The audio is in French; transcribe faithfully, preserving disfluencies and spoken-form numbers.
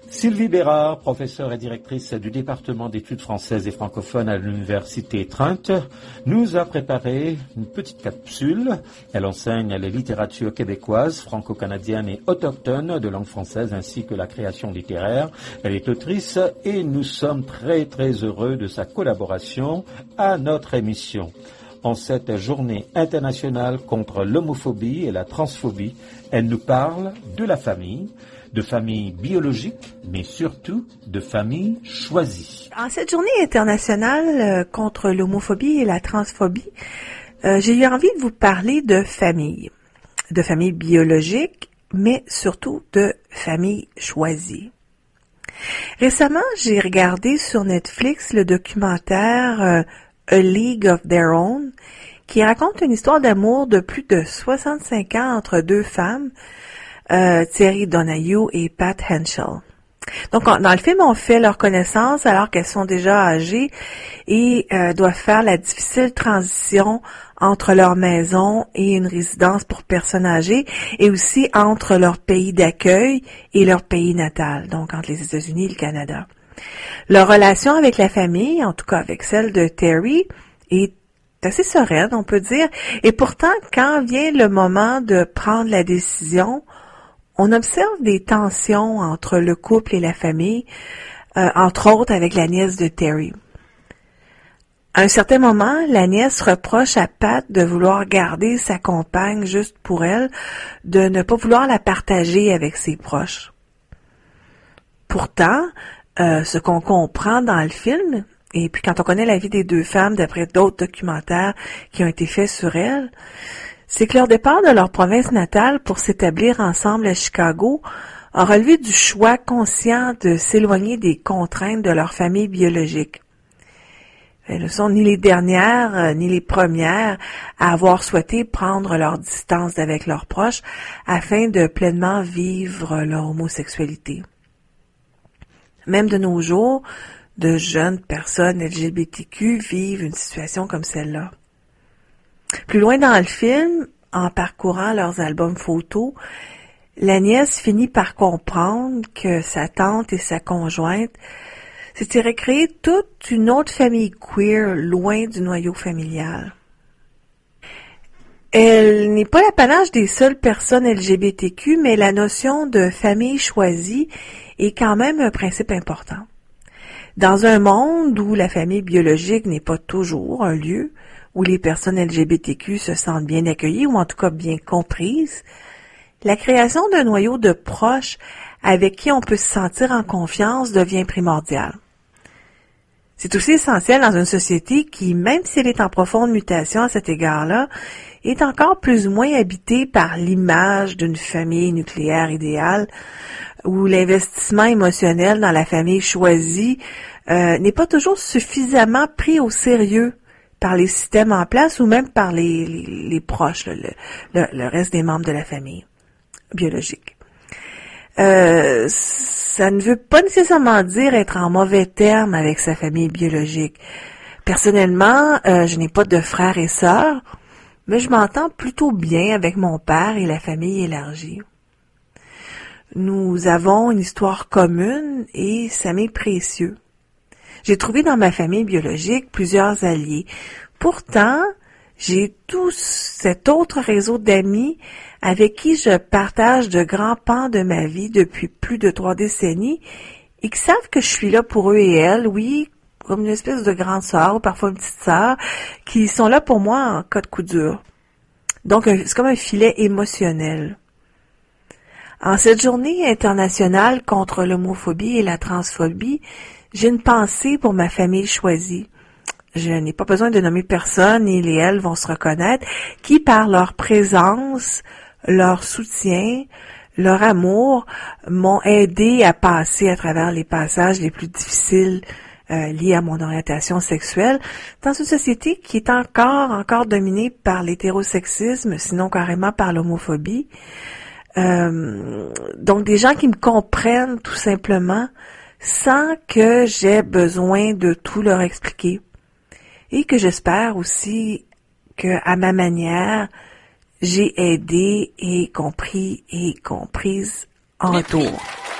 Sylvie Bérard, professeure et directrice du département d'études françaises et francophones à l'université Trent, nous a préparé une petite capsule. Elle enseigne les littératures québécoises, franco-canadiennes et autochtones de langue française ainsi que la création littéraire. Elle est autrice et nous sommes très très heureux de sa collaboration à notre émission. En cette journée internationale contre l'homophobie et la transphobie, elle nous parle de la famille, de famille biologique, mais surtout de famille choisie. En cette journée internationale euh, contre l'homophobie et la transphobie, euh, j'ai eu envie de vous parler de famille, de famille biologique, mais surtout de famille choisie. Récemment, j'ai regardé sur Netflix le documentaire euh, A League of Their Own, qui raconte une histoire d'amour de plus de soixante-cinq ans entre deux femmes, euh, Thierry Donahue et Pat Henschel. Donc, on, dans le film, on fait leur connaissance alors qu'elles sont déjà âgées et euh, doivent faire la difficile transition entre leur maison et une résidence pour personnes âgées et aussi entre leur pays d'accueil et leur pays natal, donc entre les États-Unis et le Canada. Leur relation avec la famille, en tout cas avec celle de Terry, est assez sereine, on peut dire. Et pourtant, quand vient le moment de prendre la décision, on observe des tensions entre le couple et la famille, euh, entre autres avec la nièce de Terry. À un certain moment, la nièce reproche à Pat de vouloir garder sa compagne juste pour elle, de ne pas vouloir la partager avec ses proches. Pourtant, Euh, ce qu'on comprend dans le film, et puis quand on connaît la vie des deux femmes d'après d'autres documentaires qui ont été faits sur elles, c'est que leur départ de leur province natale pour s'établir ensemble à Chicago a relevé du choix conscient de s'éloigner des contraintes de leur famille biologique. Elles ne sont ni les dernières euh, ni les premières à avoir souhaité prendre leur distance avec leurs proches afin de pleinement vivre leur homosexualité. Même de nos jours, de jeunes personnes L G B T Q vivent une situation comme celle-là. Plus loin dans le film, en parcourant leurs albums photos, la nièce finit par comprendre que sa tante et sa conjointe s'étaient créé toute une autre famille queer loin du noyau familial. Elle n'est pas l'apanage des seules personnes L G B T Q, mais la notion de famille choisie est quand même un principe important. Dans un monde où la famille biologique n'est pas toujours un lieu où les personnes L G B T Q se sentent bien accueillies ou en tout cas bien comprises, la création d'un noyau de proches avec qui on peut se sentir en confiance devient primordiale. C'est aussi essentiel dans une société qui, même si elle est en profonde mutation à cet égard-là, est encore plus ou moins habitée par l'image d'une famille nucléaire idéale, où l'investissement émotionnel dans la famille choisie euh, n'est pas toujours suffisamment pris au sérieux par les systèmes en place ou même par les, les, les proches, le, le, le reste des membres de la famille biologique. Euh, ça ne veut pas nécessairement dire être en mauvais termes avec sa famille biologique. Personnellement, euh, je n'ai pas de frères et sœurs, mais je m'entends plutôt bien avec mon père et la famille élargie. Nous avons une histoire commune et ça m'est précieux. J'ai trouvé dans ma famille biologique plusieurs alliés. Pourtant, j'ai tout cet autre réseau d'amis avec qui je partage de grands pans de ma vie depuis plus de trois décennies et qui savent que je suis là pour eux et elles, oui, comme une espèce de grande sœur ou parfois une petite sœur, qui sont là pour moi en cas de coup dur. Donc, c'est comme un filet émotionnel. En cette journée internationale contre l'homophobie et la transphobie, j'ai une pensée pour ma famille choisie. Je n'ai pas besoin de nommer personne, ils et elles vont se reconnaître, qui par leur présence, leur soutien, leur amour, m'ont aidé à passer à travers les passages les plus difficiles euh, liés à mon orientation sexuelle, dans une société qui est encore, encore dominée par l'hétérosexisme, sinon carrément par l'homophobie. Euh, donc des gens qui me comprennent tout simplement sans que j'aie besoin de tout leur expliquer et que j'espère aussi que à ma manière j'ai aidé et compris et comprise en retour.